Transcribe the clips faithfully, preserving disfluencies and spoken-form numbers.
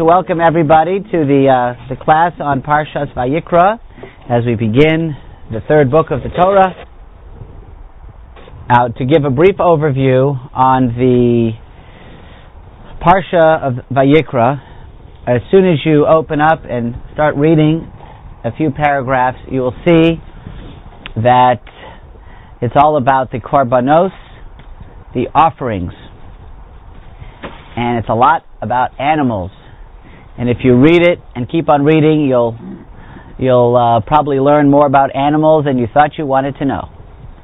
to welcome everybody to the uh, the class on Parshas Vayikra as we begin the third book of the Torah. Uh, to give a brief overview on the Parsha of Vayikra, as soon as you open up and start reading a few paragraphs, you will see that it's all about the korbanos, the offerings. And it's a lot about animals. And if you read it and keep on reading, you'll you'll uh, probably learn more about animals than you thought you wanted to know.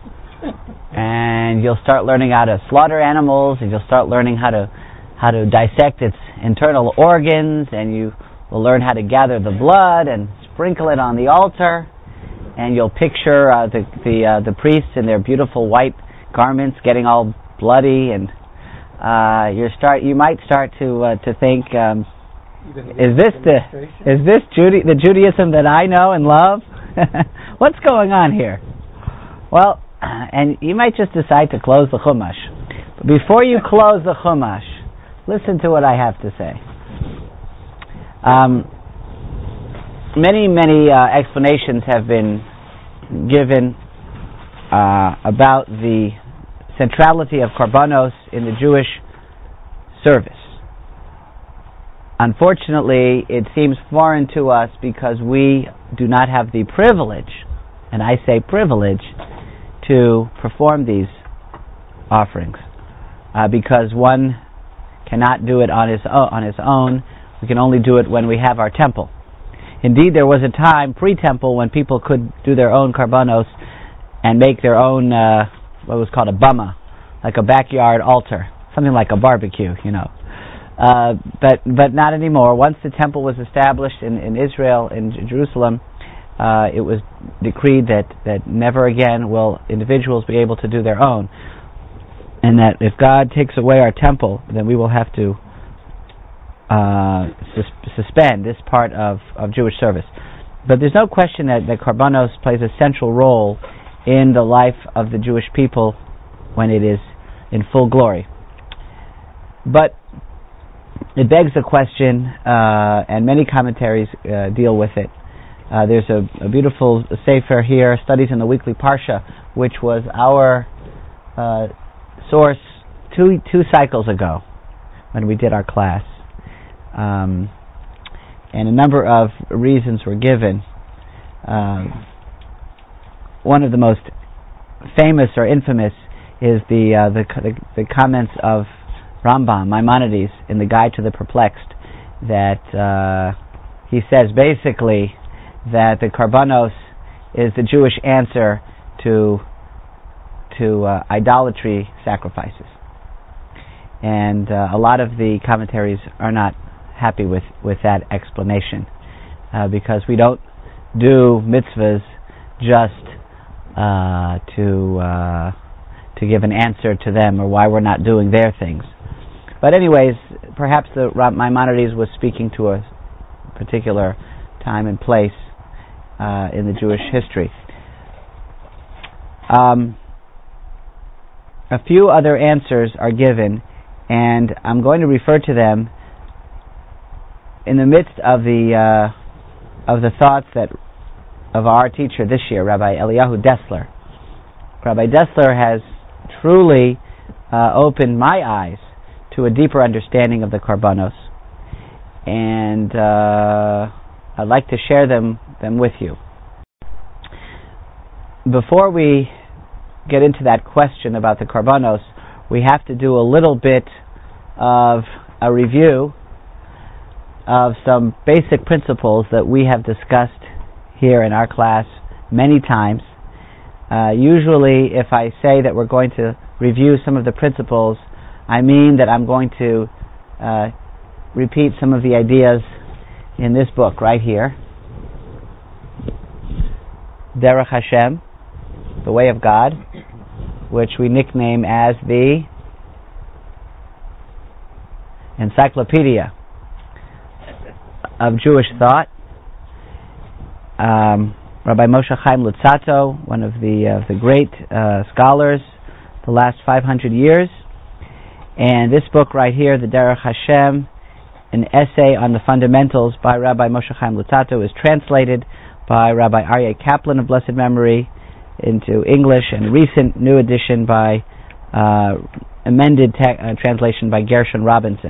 And you'll start learning how to slaughter animals, and you'll start learning how to how to dissect its internal organs, and you will learn how to gather the blood and sprinkle it on the altar. And you'll picture uh, the the uh, the priests in their beautiful white garments getting all bloody, and Uh, you start. You might start to uh, to think, um, is this the is this Judy, the Judaism that I know and love? What's going on here? Well, and you might just decide to close the Chumash. But before you close the Chumash, listen to what I have to say. Um, many many uh, explanations have been given uh, about the centrality of korbanos in the Jewish service. Unfortunately, it seems foreign to us because we do not have the privilege, and I say privilege, to perform these offerings. Uh, because one cannot do it on his, o- on his own. We can only do it when we have our temple. Indeed, there was a time, pre-temple, when people could do their own korbanos and make their own uh, what was called a bama, like a backyard altar, something like a barbecue, you know. Uh, but but not anymore. Once the temple was established in, in Israel, in J- Jerusalem, uh, it was decreed that, that never again will individuals be able to do their own. And that if God takes away our temple, then we will have to uh, sus- suspend this part of, of Jewish service. But there's no question that, that korbanos plays a central role in the life of the Jewish people when it is in full glory. But it begs the question, uh, and many commentaries uh, deal with it. Uh, there's a, a beautiful sefer here, Studies in the Weekly Parsha, which was our uh, source two two cycles ago when we did our class. Um, and a number of reasons were given. Um, One of the most famous or infamous is the, uh, the the the comments of Rambam, Maimonides, in the Guide to the Perplexed, that uh, he says basically that the korbanos is the Jewish answer to to uh, idolatry sacrifices, and uh, a lot of the commentaries are not happy with with that explanation uh, because we don't do mitzvahs just Uh, to uh, to give an answer to them or why we're not doing their things. But anyways, perhaps the Maimonides was speaking to a particular time and place uh, in the Jewish history. Um, a few other answers are given, and I'm going to refer to them in the midst of the uh, of the thoughts that of our teacher this year, Rabbi Eliyahu Dessler. Rabbi Dessler has truly uh, opened my eyes to a deeper understanding of the korbanos, and uh, I'd like to share them them with you. Before we get into that question about the korbanos, we have to do a little bit of a review of some basic principles that we have discussed here in our class many times. Uh, usually, if I say that we're going to review some of the principles, I mean that I'm going to uh, repeat some of the ideas in this book right here, Derech Hashem, the Way of God, which we nickname as the Encyclopedia of Jewish Thought. Um, Rabbi Moshe Chaim Luzzatto, one of the uh, the great uh, scholars the last five hundred years, and this book right here, the Derech Hashem, an essay on the fundamentals by Rabbi Moshe Chaim Luzzatto is translated by Rabbi Aryeh Kaplan of blessed memory into English, and a recent new edition by uh, amended te- uh, translation by Gershon Robinson.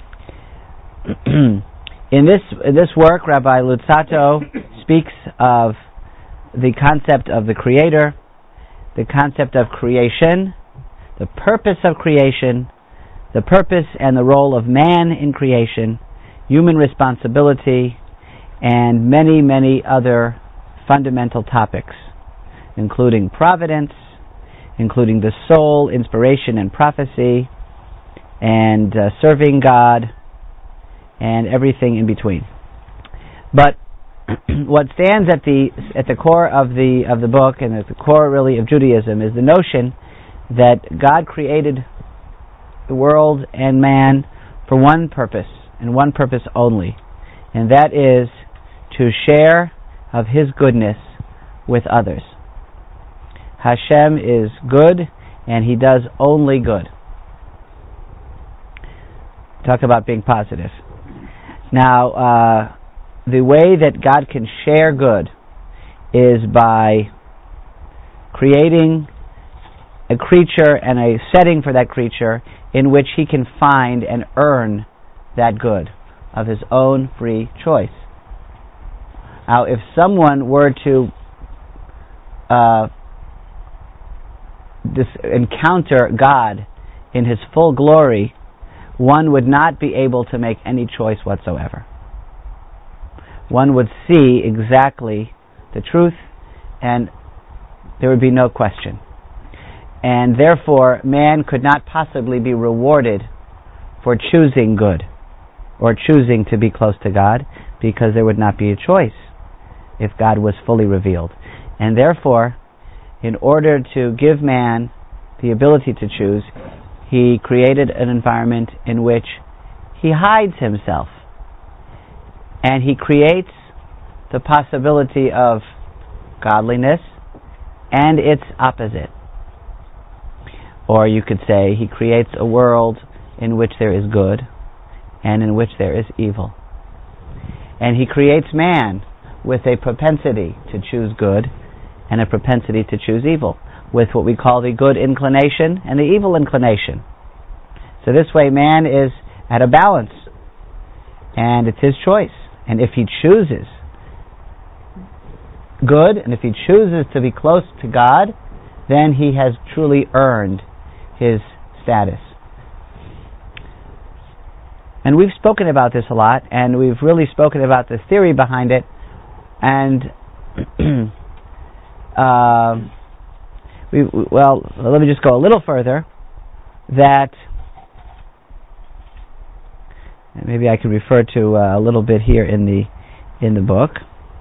in this in this work, Rabbi Luzzatto speaks of the concept of the Creator, the concept of creation, the purpose of creation, the purpose and the role of man in creation, human responsibility, and many, many other fundamental topics, including providence, including the soul, inspiration and prophecy, and uh, serving God, and everything in between. But what stands at the at the core of the of the book, and at the core really of Judaism, is the notion that God created the world and man for one purpose, and one purpose only, and that is to share of His goodness with others. Hashem is good, and He does only good. Talk about being positive. Now, uh, the way that God can share good is by creating a creature and a setting for that creature in which he can find and earn that good of his own free choice. Now, if someone were to uh, dis- encounter God in His full glory, one would not be able to make any choice whatsoever. One would see exactly the truth, and there would be no question. And therefore, man could not possibly be rewarded for choosing good or choosing to be close to God, because there would not be a choice if God was fully revealed. And therefore, in order to give man the ability to choose, He created an environment in which He hides Himself. And He creates the possibility of godliness and its opposite. Or you could say He creates a world in which there is good and in which there is evil. And He creates man with a propensity to choose good and a propensity to choose evil, with what we call the good inclination and the evil inclination. So this way man is at a balance, and it's his choice. And if he chooses good, and if he chooses to be close to God, then he has truly earned his status. And we've spoken about this a lot, and we've really spoken about the theory behind it, and uh, we, well, let me just go a little further, that maybe I can refer to uh, a little bit here in the in the book.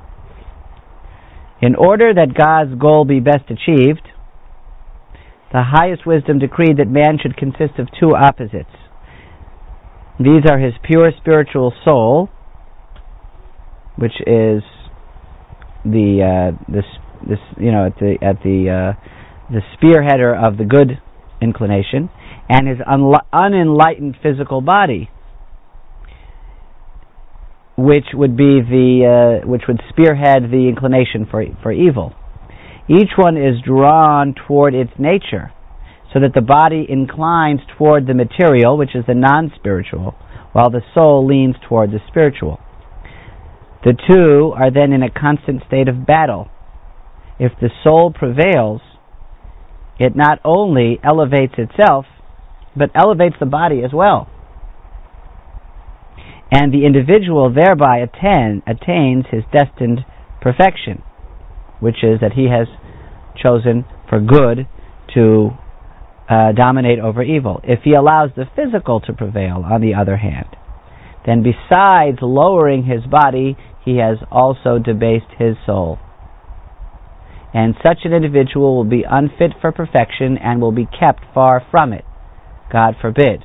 In order that God's goal be best achieved, the highest wisdom decreed that man should consist of two opposites. These are his pure spiritual soul, which is the uh, this this you know at the at the uh, the spearheader of the good inclination, and his unli- unenlightened physical body, which would be the uh, which would spearhead the inclination for for evil. Each one is drawn toward its nature, so that the body inclines toward the material, which is the non-spiritual, while the soul leans toward the spiritual. The two are then in a constant state of battle. If the soul prevails, it not only elevates itself, but elevates the body as well. And the individual thereby attain, attains his destined perfection, which is that he has chosen for good to uh, dominate over evil. If he allows the physical to prevail, on the other hand, then besides lowering his body, he has also debased his soul. And such an individual will be unfit for perfection and will be kept far from it. God forbid.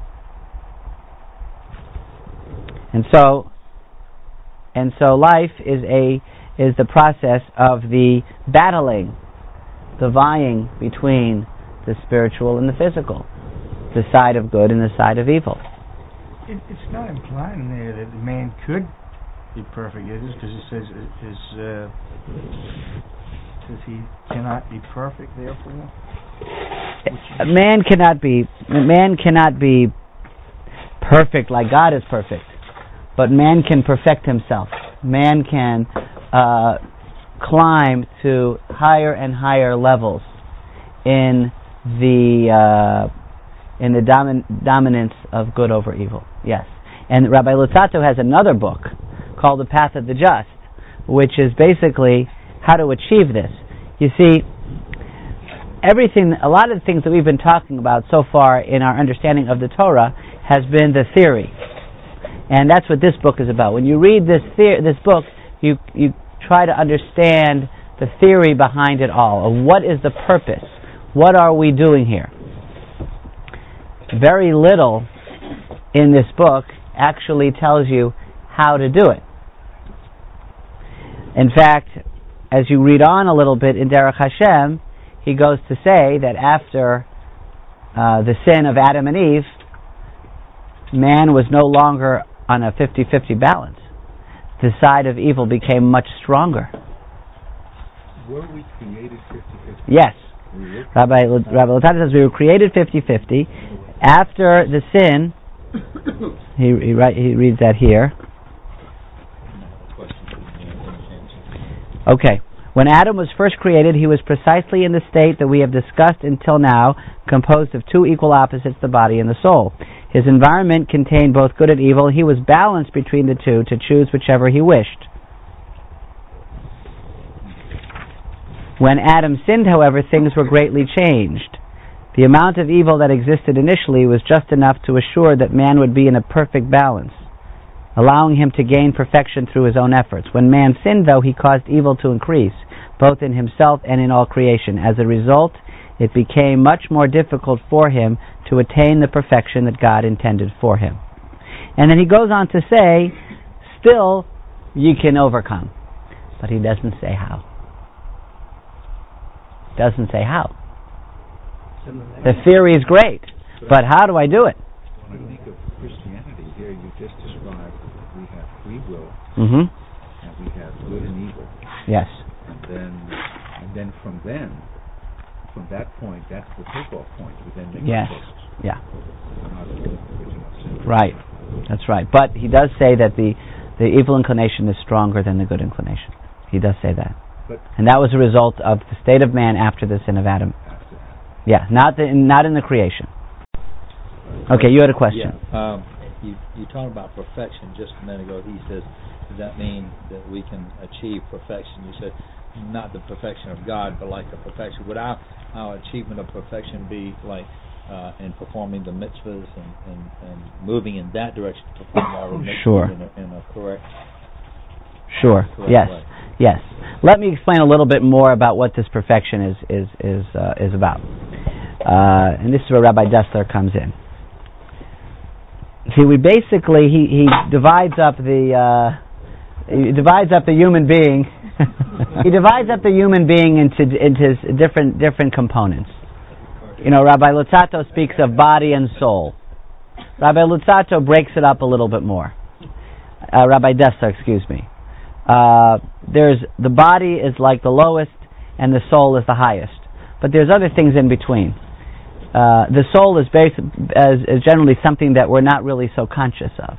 And so, and so life is a is the process of the battling, the vying between the spiritual and the physical, the side of good and the side of evil. it, it's not implying there that the man could be perfect, is it? Because it says is uh, says he cannot be perfect. Therefore, a man cannot be a man cannot be perfect like God is perfect, but man can perfect himself. Man can uh, climb to higher and higher levels in the uh, in the domin- dominance of good over evil. Yes, and Rabbi Luzzatto has another book called The Path of the Just, which is basically how to achieve this. You see, everything, a lot of the things that we've been talking about so far in our understanding of the Torah has been the theory, and that's what this book is about. When you read this the- this book, you you try to understand the theory behind it all, of what is the purpose, what are we doing here. Very little in this book actually tells you how to do it. In fact, as you read on a little bit in Derech Hashem, he goes to say that after uh, the sin of Adam and Eve, man was no longer on a fifty-fifty balance. The side of evil became much stronger. Were we created fifty-fifty? Yes. We Rabbi Rabbi Luzzatto says we were created fifty-fifty. After the sin, he he, write, he reads that here. Okay. When Adam was first created, he was precisely in the state that we have discussed until now, composed of two equal opposites, the body and the soul. His environment contained both good and evil. He was balanced between the two to choose whichever he wished. When Adam sinned, however, things were greatly changed. The amount of evil that existed initially was just enough to assure that man would be in a perfect balance, allowing him to gain perfection through his own efforts. When man sinned, though, he caused evil to increase, both in himself and in all creation. As a result, it became much more difficult for him to attain the perfection that God intended for him. And then he goes on to say, still, you can overcome. But he doesn't say how. Doesn't say how. The theory is great, but how do I do it? When I think of Christianity here, you just described that we have free will, mm-hmm. and we have good and evil. Yes. And then, and then from then, from that point, that's the takeoff point. We then make yes. choices. Yeah. Not right. That's right. But he does say that the the evil inclination is stronger than the good inclination. He does say that. But and that was a result of the state of man after the sin of Adam. After Adam. Yeah, not the, not in the creation. Okay, you had a question. Yeah, um, you you talked about perfection just a minute ago. He says, does that mean that we can achieve perfection? You said not the perfection of God, but like the perfection. Would our, our achievement of perfection be like uh, in performing the mitzvahs and, and, and moving in that direction to perform all the mitzvahs sure. in, a, in a correct Sure. correct yes. way? Yes. Let me explain a little bit more about what this perfection is is is uh, is about. Uh, and this is where Rabbi Dessler comes in. See, we basically he, he divides up the uh, he divides up the human being. he divides up the human being into into different different components. You know, Rabbi Luzzatto speaks of body and soul. Rabbi Luzzatto breaks it up a little bit more. Uh, Rabbi Dessler, excuse me. Uh, there's the body is like the lowest, and the soul is the highest. But there's other things in between. Uh, the soul is, basi- as, is generally something that we're not really so conscious of.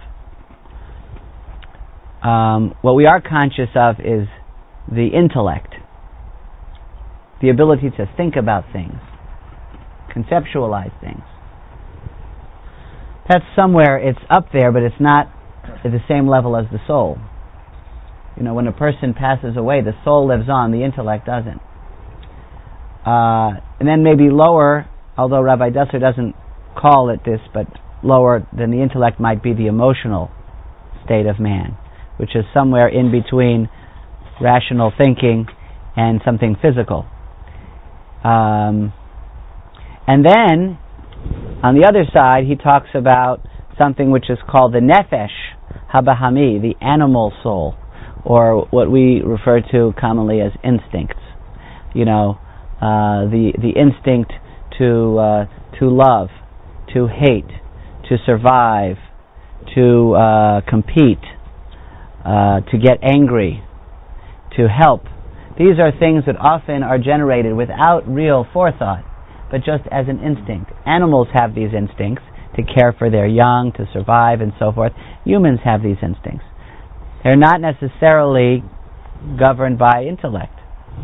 Um, what we are conscious of is the intellect, the ability to think about things, conceptualize things. That's somewhere, it's up there, but it's not at the same level as the soul. You know, when a person passes away, the soul lives on, the intellect doesn't. Uh, and then maybe lower, although Rabbi Dessler doesn't call it this, but lower than the intellect might be the emotional state of man, which is somewhere in between rational thinking and something physical. Um, and then, on the other side, he talks about something which is called the nefesh habahami, the animal soul, or what we refer to commonly as instincts. You know, uh, the the instinct to uh, to love, to hate, to survive, to uh, compete, uh, to get angry, to help. These are things that often are generated without real forethought, but just as an instinct. Animals have these instincts to care for their young, to survive, and so forth. Humans have these instincts. They're not necessarily governed by intellect.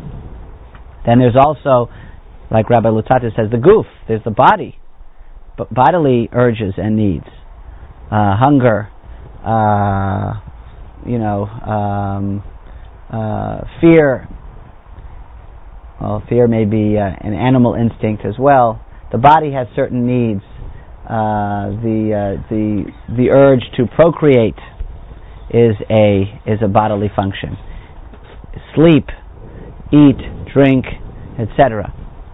Then there's also, like Rabbi Luzzatto says, the goof. There's the body, but bodily urges and needs, uh, hunger, uh, you know, um, uh, fear. Well, fear may be uh, an animal instinct as well. The body has certain needs. Uh, the uh, the the urge to procreate is a is a bodily function. Sleep, eat, drink, et cetera.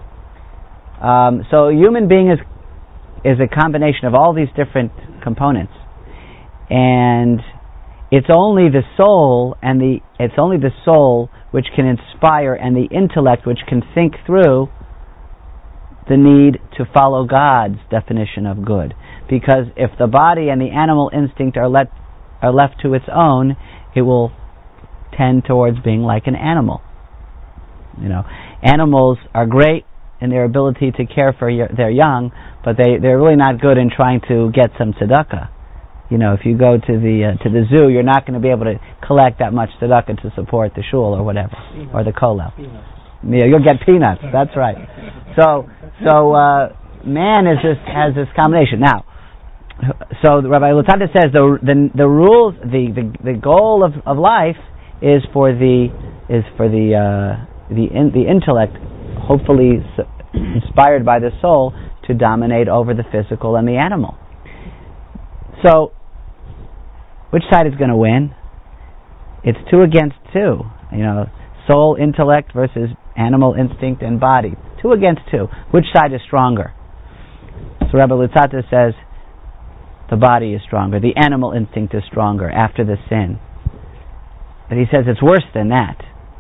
Um, so a human being is is a combination of all these different components, and it's only the soul and the it's only the soul which can inspire, and the intellect which can think through the need to follow God's definition of good. Because if the body and the animal instinct are let are left to its own, it will tend towards being like an animal. You know, animals are great in their ability to care for your, their young, but they they're really not good in trying to get some tzedakah. You know, if you go to the uh, to the zoo, you're not going to be able to collect that much tzedakah to support the shul or whatever, peanuts. Or the kollel. Yeah, you'll get peanuts. That's right. So, so uh, man is this has this combination. Now, so Rabbi Luzzatto says the the the rules, the the, the goal of, of life is for the is for the uh, the in, the intellect, hopefully inspired by the soul, to dominate over the physical and the animal. So, which side is going to win? It's two against two. You know, soul, intellect versus animal instinct and body. Two against two. Which side is stronger? So Rabbi Luzzatto says the body is stronger. The animal instinct is stronger after the sin. But he says it's worse than that.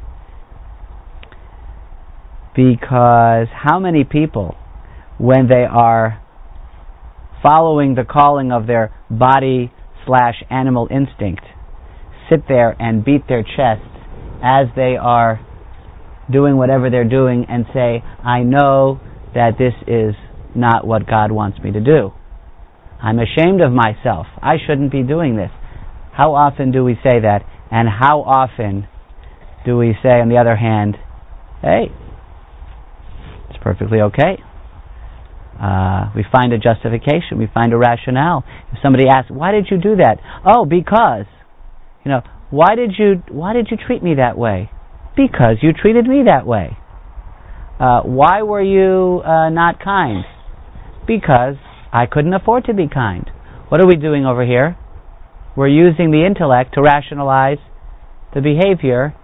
Because how many people, when they are following the calling of their body slash animal instinct, sit there and beat their chests as they are doing whatever they're doing and say, I know that this is not what God wants me to do. I'm ashamed of myself. I shouldn't be doing this. How often do we say that? And how often do we say, on the other hand, hey, it's perfectly okay. Uh, we find a justification. We find a rationale. If somebody asks, "Why did you do that?" Oh, because, you know, why did you why did you treat me that way? Because you treated me that way. Uh, why were you uh, not kind? Because I couldn't afford to be kind. What are we doing over here? We're using the intellect to rationalize the behavior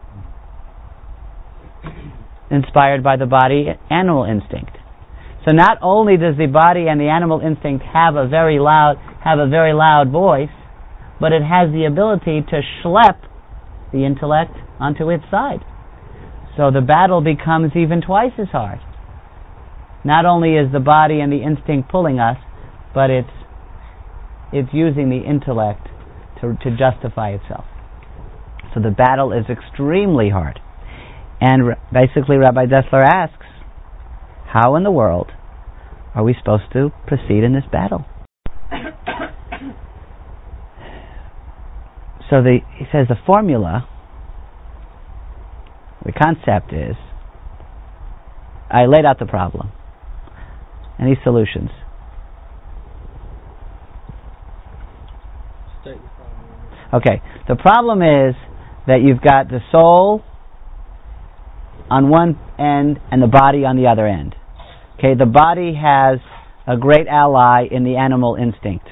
inspired by the body animal instinct. So not only does the body and the animal instinct have a very loud have a very loud voice, but it has the ability to schlep the intellect onto its side. So the battle becomes even twice as hard. Not only is the body and the instinct pulling us, but it's it's using the intellect to to justify itself. So the battle is extremely hard. And r- basically Rabbi Dessler asks, how in the world are we supposed to proceed in this battle? So the, he says the formula, the concept is, I laid out the problem. Any solutions? Okay, the problem is that you've got the soul on one end and the body on the other end. Okay, the body has a great ally in the animal instinct.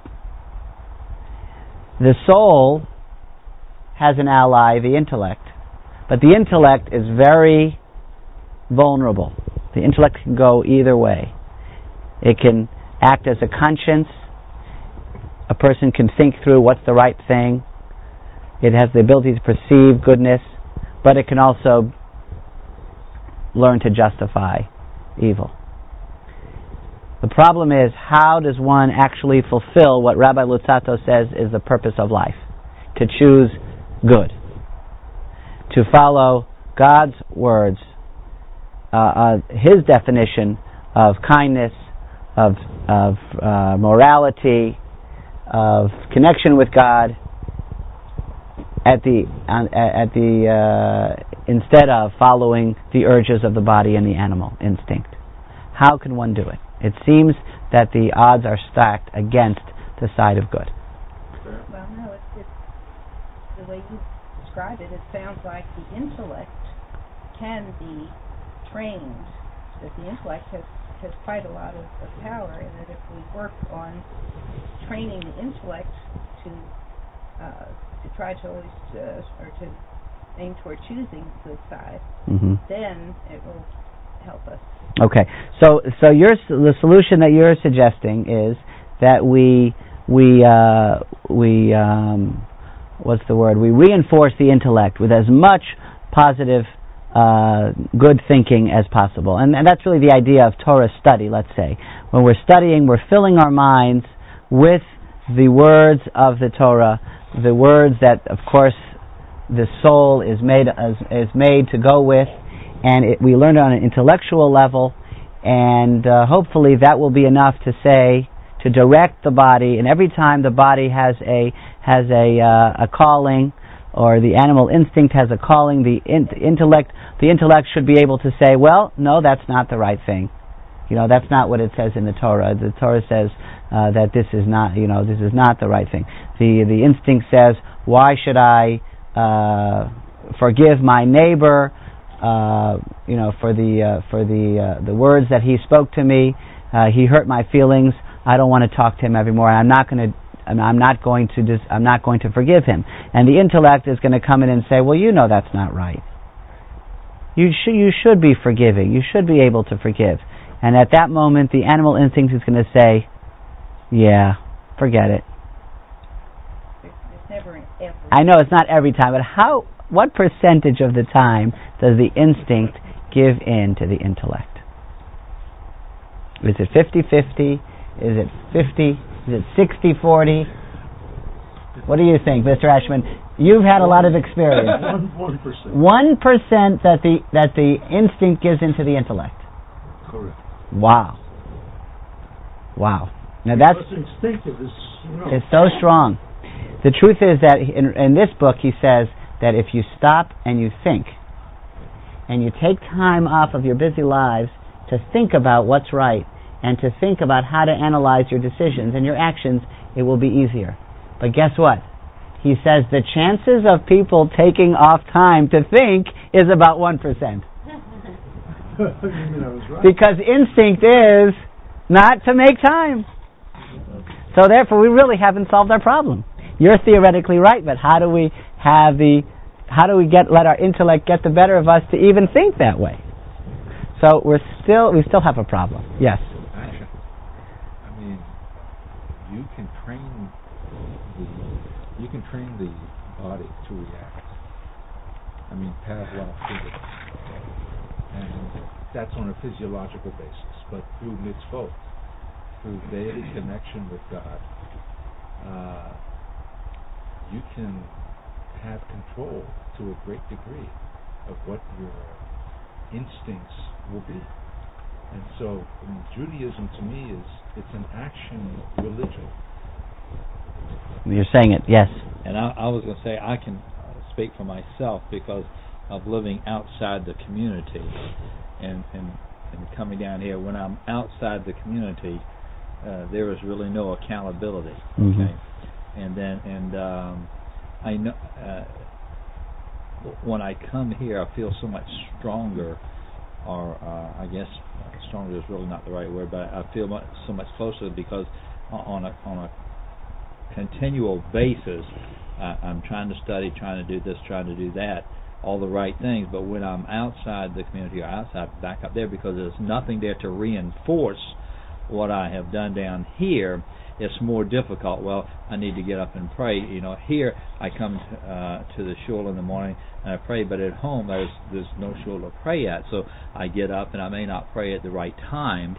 The soul has an ally, the intellect. But the intellect is very vulnerable. The intellect can go either way. It can act as a conscience. A person can think through what's the right thing. It has the ability to perceive goodness, but it can also learn to justify evil. The problem is, how does one actually fulfill what Rabbi Luzzatto says is the purpose of life? To choose good. To follow God's words, uh, uh, His definition of kindness, of, of uh, morality, of connection with God, at the uh, at the uh, instead of following the urges of the body and the animal instinct. How can one do it? It seems that the odds are stacked against the side of good. Well, no, it's, it's the way you describe it. It sounds like the intellect can be trained. That the intellect has, has quite a lot of, of power, and that if we work on training the intellect to uh, to try to always uh, or to aim toward choosing the good side, mm-hmm. then it will help us. Okay, so so your the solution that you're suggesting is that we we uh, we um, what's the word? We reinforce the intellect with as much positive, uh, good thinking as possible, and, and that's really the idea of Torah study. Let's say when we're studying, we're filling our minds with the words of the Torah, the words that, of course, the soul is made is, is made to go with. And it, we learn it on an intellectual level, and uh, hopefully that will be enough to say, to direct the body. And every time the body has a has a uh, a calling, or the animal instinct has a calling, the in, intellect the intellect should be able to say, well, no, that's not the right thing. You know, that's not what it says in the Torah. The Torah says uh, that this is not, you know, this is not the right thing. The the instinct says, why should I uh, forgive my neighbor? Uh, you know, for the uh, for the uh, the words that he spoke to me, uh, he hurt my feelings. I don't want to talk to him anymore. I'm not going to. I'm not going to. Dis- I'm not going to forgive him. And the intellect is going to come in and say, "Well, you know that's not right. You should. You should be forgiving. You should be able to forgive." And at that moment, the animal instinct is going to say, "Yeah, forget it." It's, it's never an every. I know it's not every time, but how? What percentage of the time does the instinct give in to the intellect? Is it fifty-fifty? Is it fifty? Is it sixty forty? What do you think, Mister Ashman? You've had a lot of experience. One percent. One percent that the that the instinct gives into the intellect. Correct. Wow. Wow. Now that's Because instinctive is, you know, it's so strong. The truth is that in, in this book he says that if you stop and you think, and you take time off of your busy lives to think about what's right, and to think about how to analyze your decisions and your actions, it will be easier. But guess what? He says the chances of people taking off time to think is about one percent. you mean I was right? Because instinct is not to make time. So therefore we really haven't solved our problem. You're theoretically right, but how do we have the, how do we get let our intellect get the better of us to even think that way? So we're still we still have a problem. Yes. Action. I mean, you can train the you can train the body to react. I mean, Pavlov did it, and that's on a physiological basis. But through mitzvot, through daily connection with God, uh, you can have control to a great degree of what your instincts will be. And so I mean, Judaism to me is it's an action religion. You're saying it, yes. And I, I was going to say I can speak for myself because of living outside the community and, and, and coming down here. When I'm outside the community, uh, there is really no accountability. Mm-hmm. Okay, and then and um, I know uh, when I come here, I feel so much stronger. Or uh, I guess uh, stronger is really not the right word, but I feel much, so much closer because on a on a continual basis, uh, I'm trying to study, trying to do this, trying to do that, all the right things. But when I'm outside the community or outside, back up there, because there's nothing there to reinforce what I have done down here, it's more difficult. Well, I need to get up and pray. You know, here I come to, uh, to the shul in the morning and I pray, but at home there's there's no shul to pray at. So I get up and I may not pray at the right time,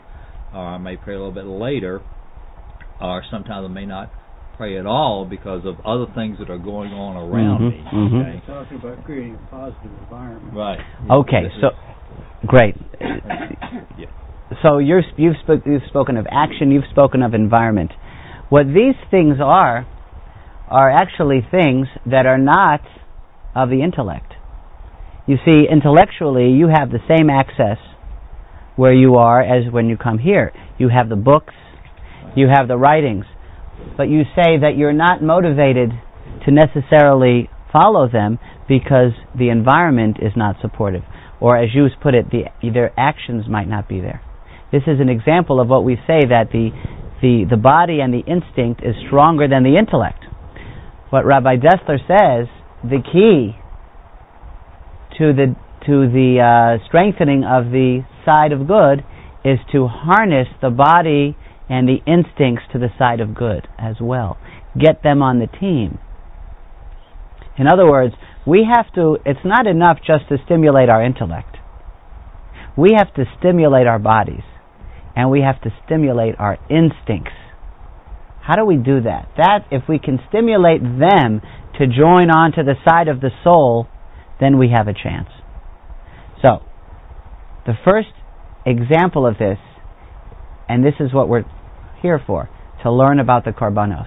or I may pray a little bit later, or sometimes I may not pray at all because of other things that are going on around Mhm, me. mhm. Okay. You're talking about creating a positive environment. Right. Okay, This so is- great. yeah. So you're, you've, sp- you've spoken of action, you've spoken of environment. What these things are, are actually things that are not of the intellect. You see, intellectually, you have the same access where you are as when you come here. You have the books, you have the writings, but you say that you're not motivated to necessarily follow them because the environment is not supportive. Or as you put it, the, their actions might not be there. This is an example of what we say, that the, the, the body and the instinct is stronger than the intellect. What Rabbi Dessler says, the key to the, to the uh, strengthening of the side of good is to harness the body and the instincts to the side of good as well. Get them on the team. In other words, we have to, it's not enough just to stimulate our intellect. We have to stimulate our bodies, and we have to stimulate our instincts. How do we do that? That, if we can stimulate them to join on to the side of the soul, then we have a chance. So, the first example of this, and this is what we're here for, to learn about the Korbanos.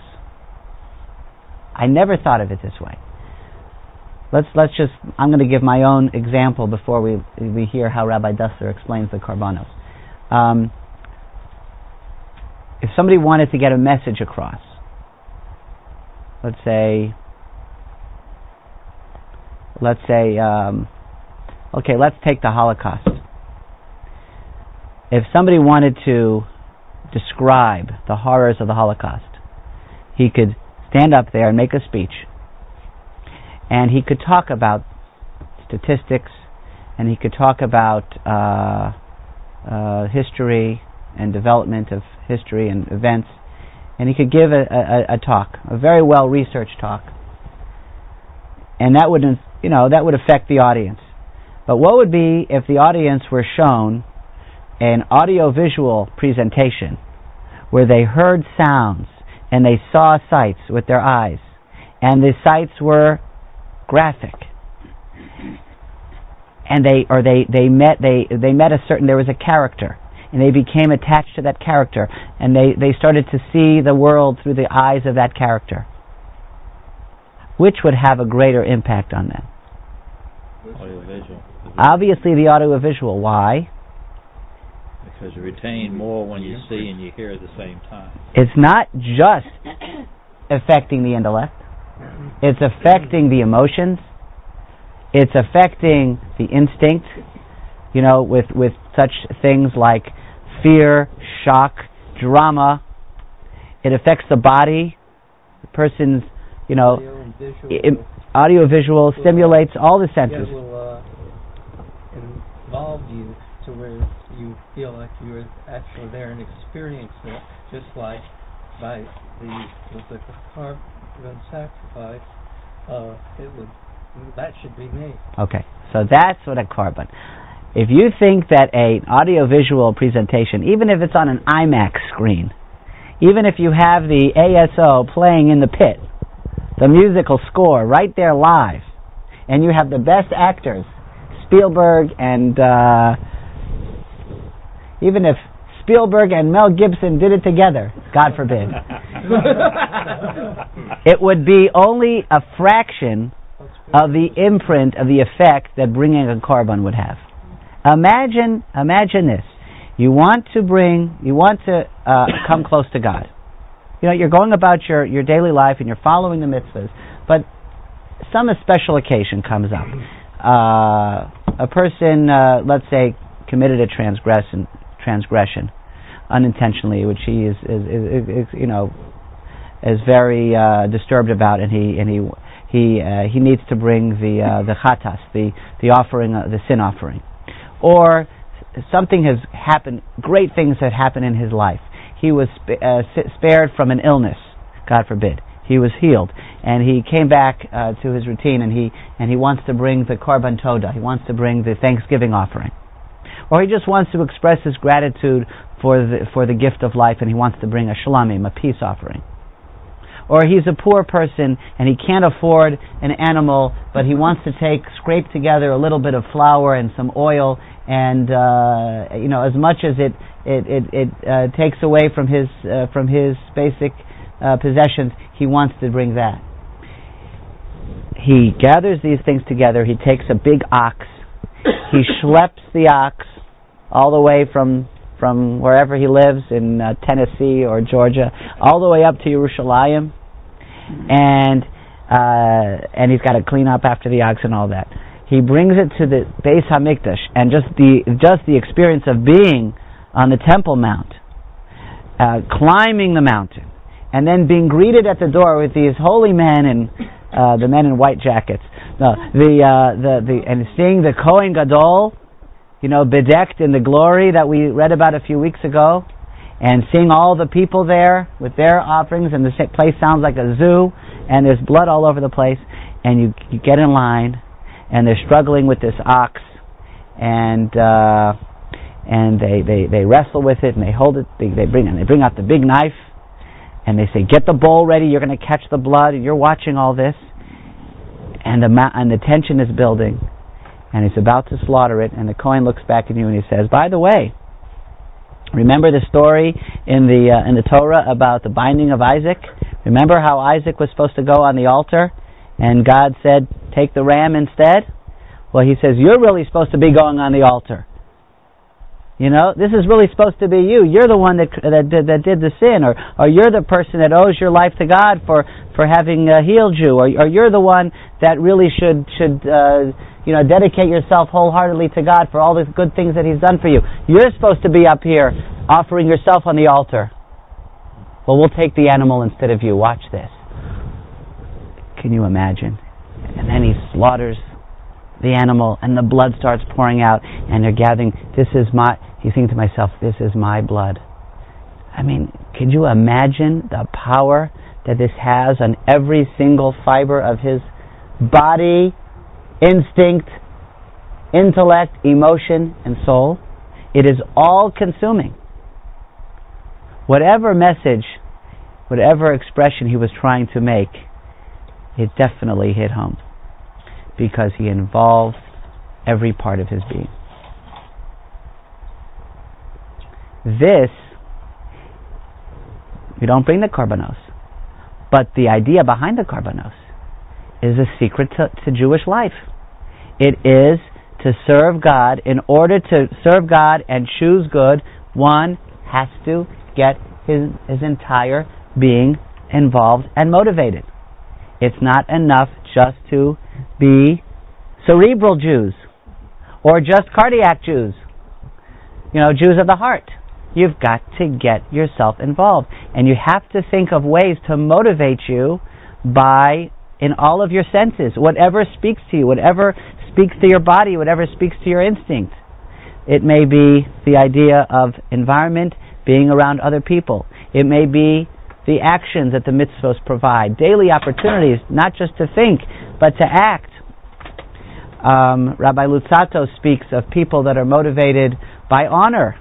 I never thought of it this way. Let's let's just, I'm going to give my own example before we we hear how Rabbi Dessler explains the Korbanos. Um, if somebody wanted to get a message across, let's say, let's say, um, okay, let's take the Holocaust. If somebody wanted to describe the horrors of the Holocaust, he could stand up there and make a speech, and he could talk about statistics, and he could talk about uh, uh, history and development of history and events, and he could give a, a, a talk, a very well researched talk, and that would, you know, that would affect the audience. But what would be if the audience were shown an audio-visual presentation where they heard sounds and they saw sights with their eyes, and the sights were graphic, and they or they they met they they met a certain, there was a character, and they became attached to that character, and they they started to see the world through the eyes of that character. Which would have a greater impact on them? Audio-visual. Obviously the audio-visual. Why? Because you retain more when you see and you hear at the same time. It's not just affecting the intellect. It's affecting the emotions. It's affecting the instinct. You know, with, with such things like fear, shock, drama. It affects the body. The person's, you know, Audio and visual. im- audio-visual will, stimulates all the Yeah, senses. will uh, involve you to where you feel like you're actually there and experience it, just like by the with the carbon sacrifice. Uh, it would that should be me. Okay, so that's what a carbon. If you think that an audio-visual presentation, even if it's on an IMAX screen, even if you have the A S O playing in the pit, the musical score right there live, and you have the best actors, Spielberg and uh, even if Spielberg and Mel Gibson did it together, God forbid, it would be only a fraction of the imprint of the effect that bringing a carbon would have. Imagine, imagine this. You want to bring, you want to uh, come close to God. You know, you're going about your, your daily life and you're following the mitzvahs, but some special occasion comes up. Uh, a person, uh, let's say, committed a transgression, transgression unintentionally, which he is, is, is, is you know, is very uh, disturbed about, and he and he he uh, he needs to bring the uh, the chatas, the the offering, uh, the sin offering, or something has happened. Great things have happened in his life. He was sp- uh, spared from an illness, God forbid. He was healed, and he came back uh, to his routine, and he and he wants to bring the korban toda. He wants to bring the Thanksgiving offering. Or he just wants to express his gratitude for the, for the gift of life, and he wants to bring a shlamim, a peace offering. Or he's a poor person and he can't afford an animal, but he wants to take, scrape together a little bit of flour and some oil, and uh, you know, as much as it it it, it uh, takes away from his uh, from his basic uh, possessions, he wants to bring that. He gathers these things together. He takes a big ox. He schleps the ox all the way from from wherever he lives in uh, Tennessee or Georgia, all the way up to Yerushalayim, and uh, and he's got to clean up after the ox and all that. He brings it to the Beis Hamikdash, and just the just the experience of being on the Temple Mount, uh, climbing the mountain, and then being greeted at the door with these holy men and uh, the men in white jackets, no, the uh, the the and seeing the Kohen Gadol, you know, bedecked in the glory that we read about a few weeks ago, and seeing all the people there with their offerings, and the place sounds like a zoo, and there's blood all over the place, and you, you get in line, and they're struggling with this ox, and uh, and they, they, they wrestle with it, and they hold it, they, they bring and they bring out the big knife, and they say, "Get the bowl ready, you're going to catch the blood," and you're watching all this, and the ma- and the tension is building. And he's about to slaughter it, and the Kohen looks back at you and he says, "By the way, remember the story in the uh, in the Torah about the binding of Isaac? Remember how Isaac was supposed to go on the altar, and God said, 'Take the ram instead'? Well," he says, "you're really supposed to be going on the altar. You know, this is really supposed to be you. You're the one that that did, that did the sin, or or you're the person that owes your life to God for for having uh, healed you, or or you're the one that really should should." Uh, You know, dedicate yourself wholeheartedly to God for all the good things that He's done for you. You're supposed to be up here offering yourself on the altar. Well, we'll take the animal instead of you. Watch this." Can you imagine? And then he slaughters the animal, and the blood starts pouring out, and they're gathering. This is my, he's thinking to myself, this is my blood. I mean, can you imagine the power that this has on every single fiber of his body, instinct, intellect, emotion, and soul? It is all consuming. Whatever message, whatever expression he was trying to make, it definitely hit home, because he involved every part of his being. This, you don't bring the korbanos, but the idea behind the korbanos is a secret to, to Jewish life. It is to serve God. In order to serve God and choose good, one has to get his, his entire being involved and motivated. It's not enough just to be cerebral Jews or just cardiac Jews, you know, Jews of the heart. You've got to get yourself involved, and you have to think of ways to motivate you by, in all of your senses, whatever speaks to you, whatever speaks to your body, whatever speaks to your instinct. It may be the idea of environment, being around other people. It may be the actions that the mitzvos provide, daily opportunities, not just to think, but to act. Um, Rabbi Luzzatto speaks of people that are motivated by honor.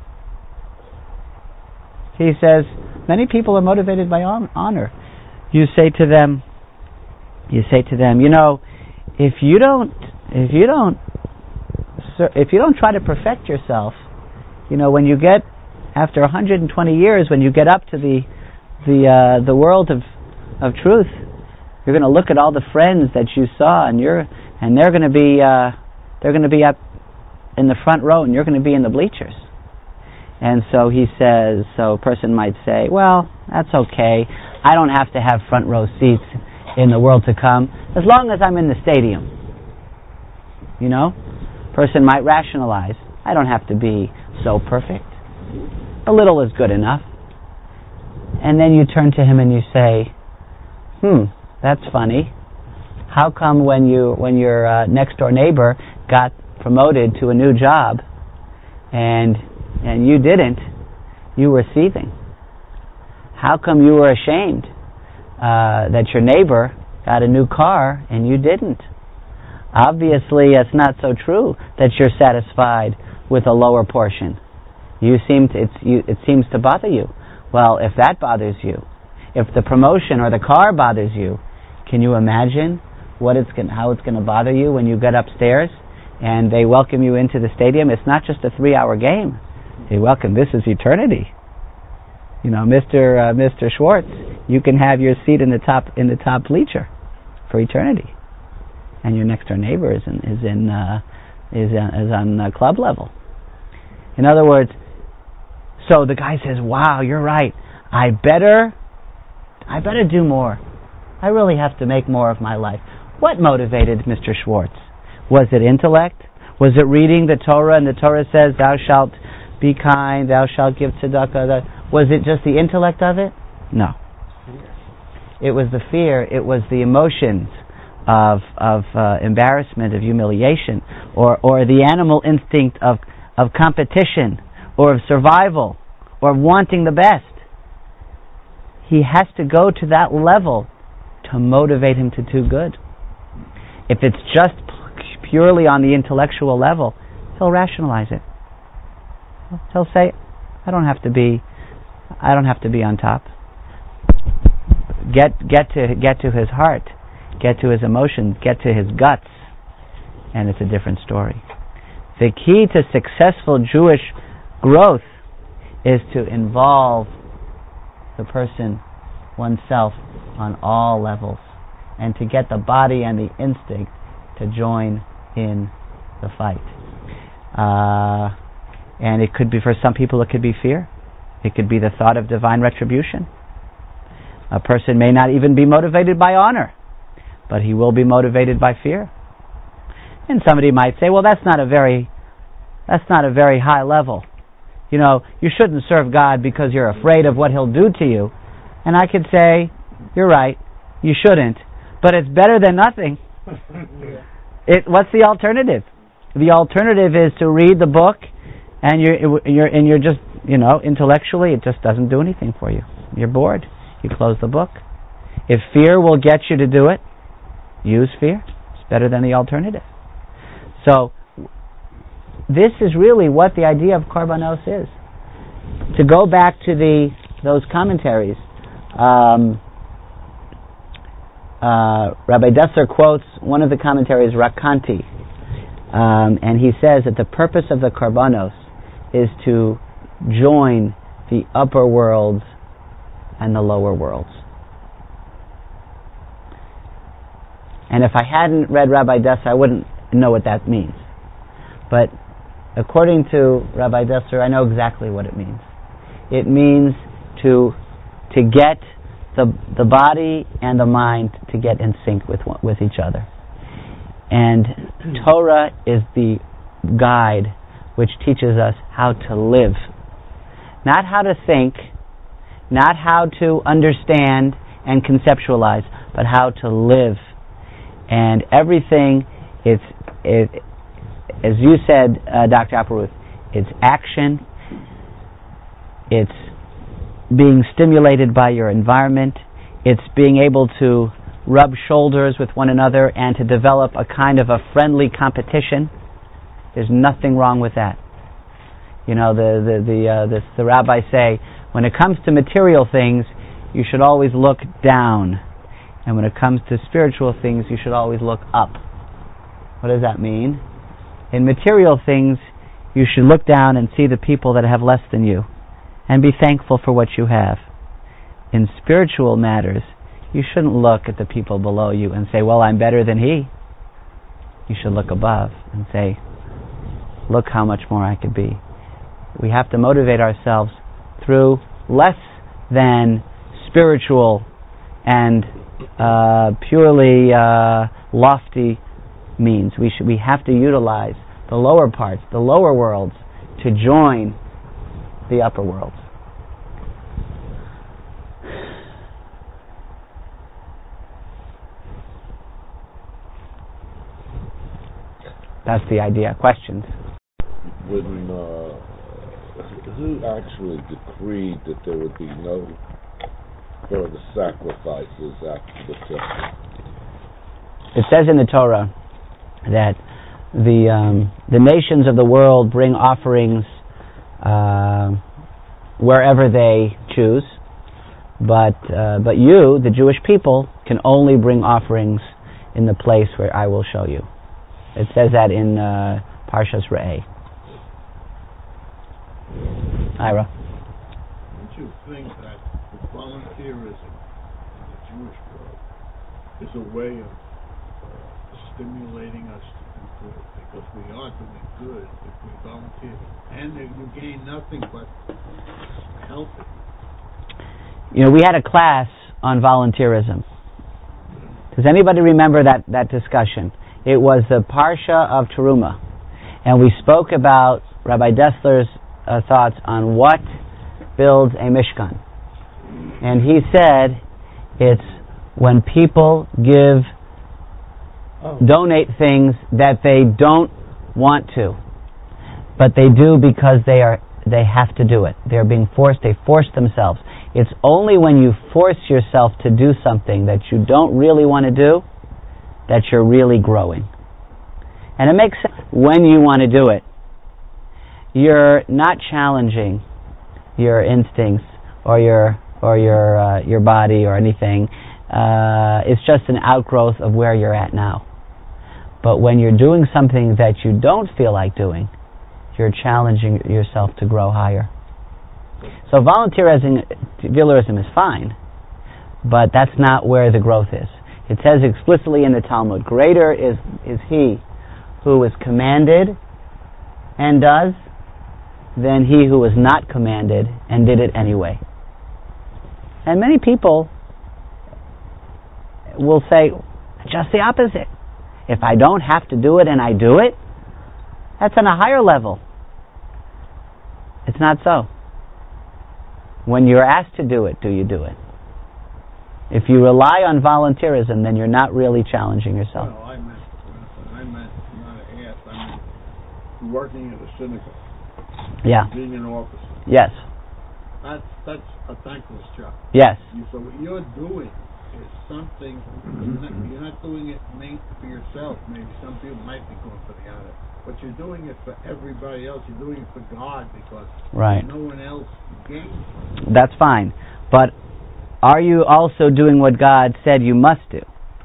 He says, many people are motivated by honor. You say to them, you say to them, you know, if you don't, if you don't, if you don't try to perfect yourself, you know, when you get, after one hundred twenty years, when you get up to the the uh, the world of of truth, you're going to look at all the friends that you saw, and you're and they're going to be uh, they're going to be up in the front row, and you're going to be in the bleachers. And so he says, so a person might say, well, that's okay. I don't have to have front row seats in the world to come, as long as I'm in the stadium. You know? Person might rationalize, I don't have to be so perfect. A little is good enough. And then you turn to him and you say, hmm, that's funny. How come when you when your uh, next door neighbor got promoted to a new job and and you didn't, you were seething? How come you were ashamed uh, that your neighbor got a new car and you didn't? Obviously, it's not so true that you're satisfied with a lower portion. You seem to, it's, you, it seems to bother you. Well, if that bothers you, if the promotion or the car bothers you, can you imagine what it's gonna, how it's going to bother you when you get upstairs and they welcome you into the stadium? It's not just a three-hour game. They welcome, this is eternity. You know, Mister Uh, Mister Schwartz, you can have your seat in the top in the top bleacher for eternity, and your next door neighbor is in is in uh, is uh, is on uh, club level. In other words, so the guy says, "Wow, you're right. I better, I better do more. I really have to make more of my life." What motivated Mister Schwartz? Was it intellect? Was it reading the Torah? And the Torah says, "Thou shalt be kind. Thou shalt give tzedakah." Was it just the intellect of it? No. It was the fear. It was the emotions of of uh, embarrassment, of humiliation, or or the animal instinct of of competition, or of survival, or of wanting the best. He has to go to that level to motivate him to do good. If it's just purely on the intellectual level, he'll rationalize it. He'll say, "I don't have to be, I don't have to be on top." Get get to get to his heart, get to his emotions, get to his guts, and it's a different story. The key to successful Jewish growth is to involve the person, oneself, on all levels, and to get the body and the instinct to join in the fight. Uh, and it could be, for some people, it could be fear. It could be the thought of divine retribution. A person may not even be motivated by honor, but he will be motivated by fear. And somebody might say, "Well, that's not a very, that's not a very high level. You know, you shouldn't serve God because you're afraid of what He'll do to you." And I could say, "You're right, you shouldn't, but it's better than nothing." It, what's the alternative? The alternative is to read the book, and you're, you're, and you're just, you know, intellectually, it just doesn't do anything for you. You're bored. You close the book. If fear will get you to do it, use fear. It's better than the alternative. So, this is really what the idea of Korbanos is. To go back to the those commentaries, um, uh, Rabbi Desser quotes one of the commentaries, Rakanti, um, and he says that the purpose of the Korbanos is to join the upper worlds and the lower worlds. And if I hadn't read Rabbi Desser, I wouldn't know what that means. But according to Rabbi Desser, I know exactly what it means. It means to to get the the body and the mind to get in sync with with each other. And Torah is the guide which teaches us how to live, not how to think, not how to understand and conceptualize, but how to live. And everything, it's it, as you said, uh, Doctor Appleruth, it's action, it's being stimulated by your environment, it's being able to rub shoulders with one another and to develop a kind of a friendly competition. There's nothing wrong with that. You know, the the the, uh, the the rabbis say, when it comes to material things, you should always look down, and when it comes to spiritual things, you should always look up. What does that mean? In material things, you should look down and see the people that have less than you, and be thankful for what you have. In spiritual matters, you shouldn't look at the people below you and say, "Well, I'm better than he." You should look above and say, "Look how much more I could be." We have to motivate ourselves through less than spiritual and uh, purely uh, lofty means. We should. We have to utilize the lower parts, the lower worlds, to join the upper worlds. That's the idea. Questions? When, uh, who actually decreed that there would be no further sacrifices after the temple? It says in the Torah that the um, the nations of the world bring offerings uh, wherever they choose, but uh, but you, the Jewish people, can only bring offerings in the place where I will show you. It says that in uh, Parshas Re'eh. Ira? Don't you think that the volunteerism in the Jewish world is a way of uh, stimulating us to do good? Because we are doing good if we volunteer. And if you gain nothing but helping. You know, we had a class on volunteerism. Does anybody remember that, that discussion? It was the Parsha of Teruma. And we spoke about Rabbi Dessler's uh, thoughts on what builds a Mishkan. And he said it's when people give, oh. donate things that they don't want to, but they do because they are they have to do it. They're being forced, they force themselves. It's only when you force yourself to do something that you don't really want to do that you're really growing. And it makes sense. When you want to do it, you're not challenging your instincts or your or your uh, your body or anything. Uh, it's just an outgrowth of where you're at now. But when you're doing something that you don't feel like doing, you're challenging yourself to grow higher. So volunteerism is fine, but that's not where the growth is. It says explicitly in the Talmud, greater is, is he who is commanded and does than he who is not commanded and did it anyway. And many people will say just the opposite. If I don't have to do it and I do it, that's on a higher level. It's not so. When you're asked to do it, do you do it? If you rely on volunteerism, then you're not really challenging yourself. Well, I meant, I meant not ask, I mean working at a synagogue. Yeah. Being an officer. Yes. That's, that's a thankless job. Yes. You, so what you're doing is something, you're not, you're not doing it main, for yourself. Maybe some people might be going for the honor, but you're doing it for everybody else. You're doing it for God because right. no one else gains. That's fine. But are you also doing what God said you must do?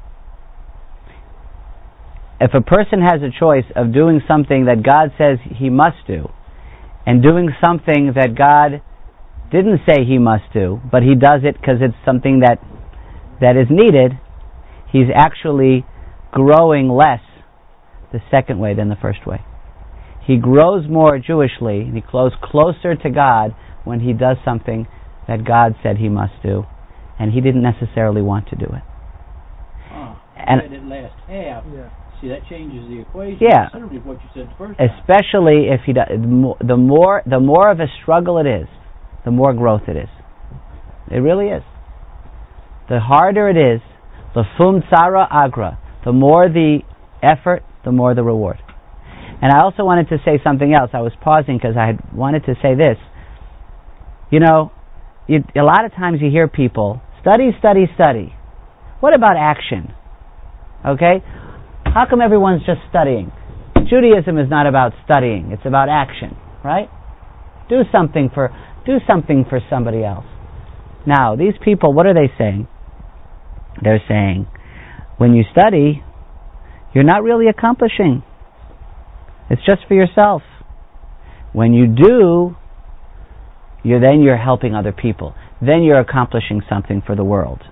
If a person has a choice of doing something that God says he must do and doing something that God didn't say he must do, but he does it because it's something that that is needed, he's actually growing less the second way than the first way. He grows more Jewishly, and he grows closer to God when he does something that God said he must do, and he didn't necessarily want to do it. Oh, and that last half, yeah. See, that changes the equation. Yeah. Considerably of what you said the first time. Especially if he does, the more the more of a struggle it is, the more growth it is. It really is. The harder it is, the fum tsara agra, the more the effort, the more the reward. And I also wanted to say something else. I was pausing because I had wanted to say this. You know, you, a lot of times you hear people, study, study, study. What about action? Okay? How come everyone's just studying? Judaism is not about studying. It's about action, right? Do something for, do something for somebody else. Now, these people, what are they saying? They're saying, when you study, you're not really accomplishing. It's just for yourself. When you do, you're, then you're helping other people. Then you're accomplishing something for the world.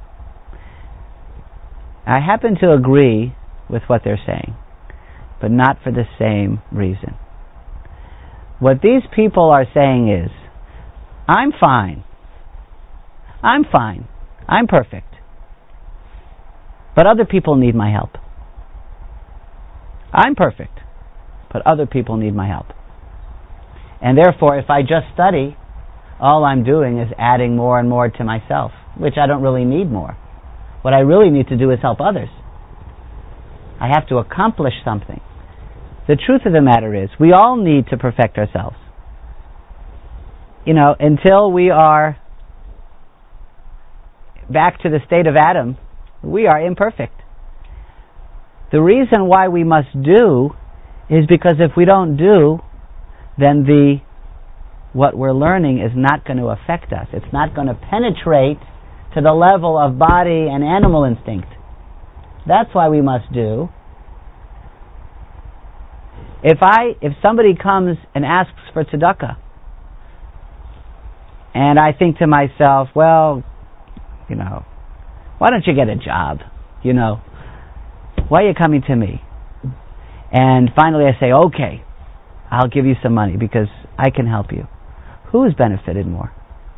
I happen to agree with what they're saying, but not for the same reason. What these people are saying is, I'm fine. I'm fine. I'm perfect. But other people need my help. I'm perfect, but other people need my help. And therefore, if I just study, all I'm doing is adding more and more to myself, which I don't really need more. What I really need to do is help others. I have to accomplish something. The truth of the matter is, we all need to perfect ourselves. You know, until we are back to the state of Adam, we are imperfect. The reason why we must do is because if we don't do, then the what we're learning is not going to affect us. It's not going to penetrate to the level of body and animal instinct. That's why we must do. If I, if somebody comes and asks for tzedakah, and I think to myself, well, you know, why don't you get a job? You know, why are you coming to me? And finally I say, okay, I'll give you some money because I can help you. Who's benefited more?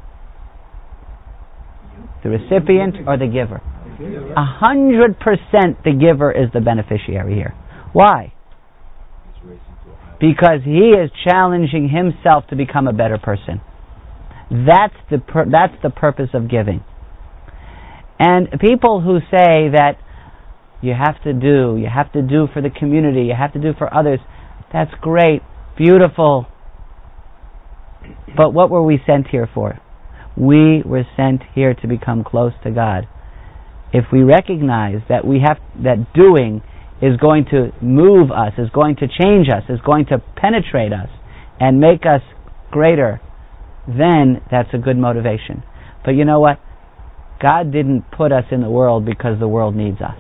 The recipient or the giver? A hundred percent the giver is the beneficiary here. Why? Because he is challenging himself to become a better person. That's the pur- that's the purpose of giving. And people who say that you have to do, you have to do for the community, you have to do for others, that's great, beautiful. But what were we sent here for? We were sent here to become close to God. If we recognize that we have that doing is going to move us, is going to change us, is going to penetrate us and make us greater, then that's a good motivation. But you know what? God didn't put us in the world because the world needs us.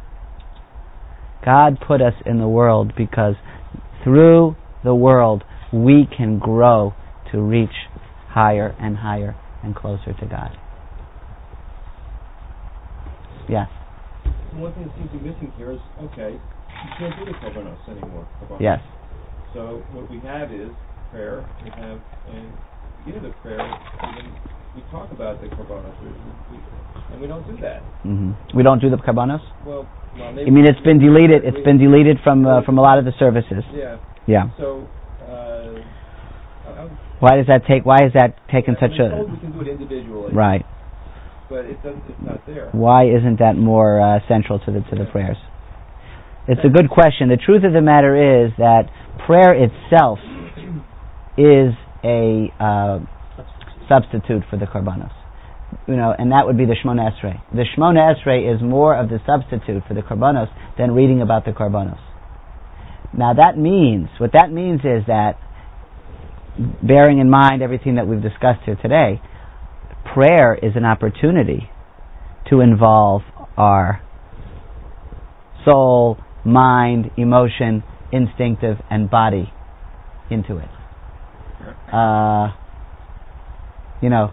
God put us in the world because through the world we can grow to reach higher and higher and closer to God. Yes? One thing that seems to be missing here is, okay, you can't do the korbanos anymore. Korbanos. Yes. So what we have is prayer. We have, and beginning of prayer, even we talk about the korbanos, we, we, and we don't do that. Mm-hmm. We don't do the korbanos? Well, well maybe I mean, it's been deleted. It's been deleted from uh, from a lot of the services. Yeah. Yeah. So, uh, I, why does that take? Why is that taken yeah, such a? We can do it individually. Right. But it doesn't. It's not there. Why isn't that more uh, central to the to the prayers? It's a good question. The truth of the matter is that prayer itself is a uh, substitute for the korbanos. You know, and that would be the Shemona Esrei. The Shemona Esrei is more of the substitute for the korbanos than reading about the korbanos. Now that means, what that means is that, bearing in mind everything that we've discussed here today, prayer is an opportunity to involve our soul, mind, emotion, instinctive, and body into it. Uh, you know,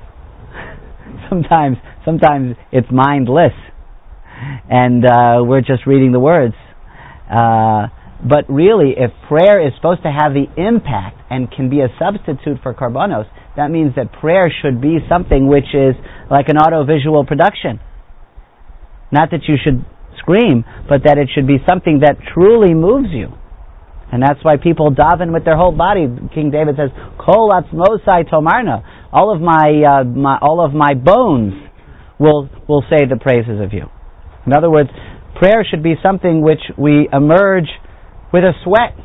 sometimes sometimes it's mindless, and uh, we're just reading the words. Uh, but really, if prayer is supposed to have the impact and can be a substitute for korbanos, that means that prayer should be something which is like an audiovisual production. Not that you should scream, but that it should be something that truly moves you. And that's why people daven with their whole body. King David says, "Kol atzmosai tomarna." All of my, uh, my all of my bones will will say the praises of you. In other words, prayer should be something which we emerge with a sweat,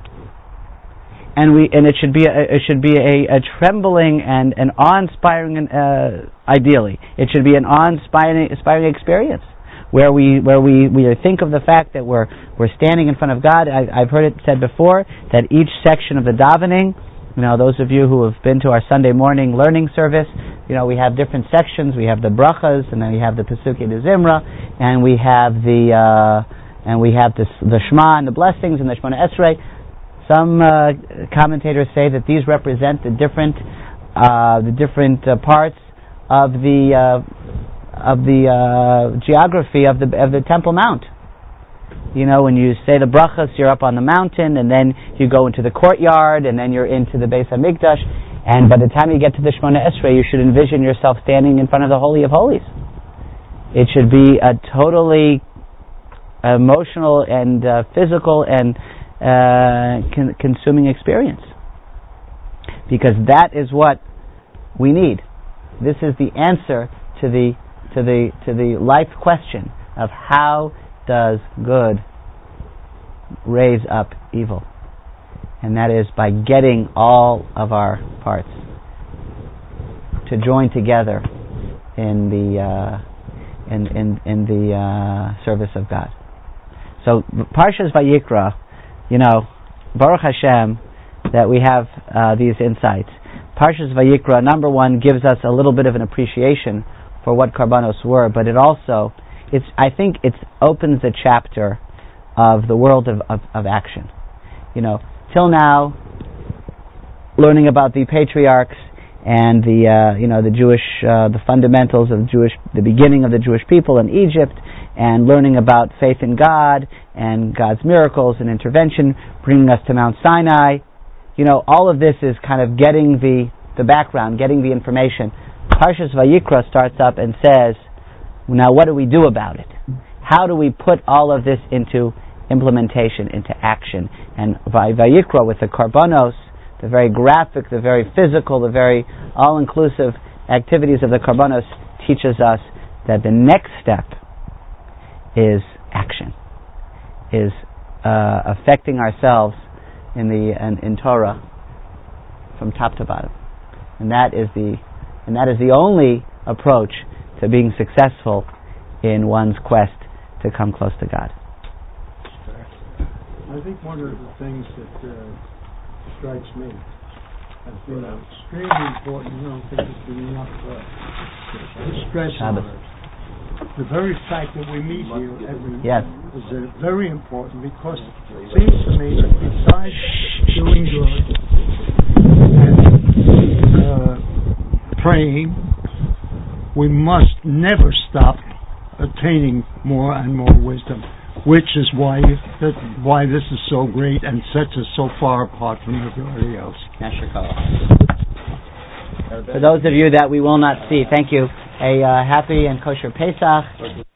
and we and it should be a, it should be a, a trembling and an awe-inspiring, uh, ideally, it should be an awe-inspiring inspiring experience. Where we where we, we think of the fact that we're we're standing in front of God. I, I've heard it said before that each section of the davening, you know, those of you who have been to our Sunday morning learning service, you know, we have different sections. We have the brachas, and then we have the Pesukei de Zimra, and we have the uh, and we have the the Shema and the blessings and the Shemona Esrei. Some uh, commentators say that these represent the different uh, the different uh, parts of the uh, of the uh, geography of the of the Temple Mount. You know, when you say the brachas, you're up on the mountain, and then you go into the courtyard, and then you're into the Beis Hamikdash, and by the time you get to the Shemona Esrei, you should envision yourself standing in front of the Holy of Holies. It should be a totally emotional and uh, physical and uh, con- consuming experience, because that is what we need. This is the answer to the to the to the life question of how does good raise up evil, and that is by getting all of our parts to join together in the uh, in in in the uh, service of God. So Parshas Vayikra you know, Baruch Hashem, that we have uh, these insights. Parshas Vayikra, number one, gives us a little bit of an appreciation for what Karbanos were, but it also, it's I think it opens the chapter of the world of, of, of action. You know, till now, learning about the patriarchs and the uh, you know the Jewish uh, the fundamentals of Jewish the beginning of the Jewish people in Egypt, and learning about faith in God and God's miracles and intervention, bringing us to Mount Sinai. You know, all of this is kind of getting the the background, getting the information. Parshas Vayikra starts up and says, now what do we do about it? How do we put all of this into implementation, into action? And Vayikra, with the Karbanos, the very graphic, the very physical, the very all-inclusive activities of the Karbanos, teaches us that the next step is action, is uh, affecting ourselves in the in, in Torah from top to bottom, and that is the and that is the only approach to being successful in one's quest to come close to God. I think one of the things that uh, strikes me as being extremely important, I don't think it's been enough uh, stress on it. The very fact that we meet here every yes. is uh, very important, because it seems to me that besides doing good and uh, praying, we must never stop attaining more and more wisdom, which is why that, why this is so great and sets us so far apart from everybody else. For those of you that we will not see, thank you. A uh, happy and kosher Pesach.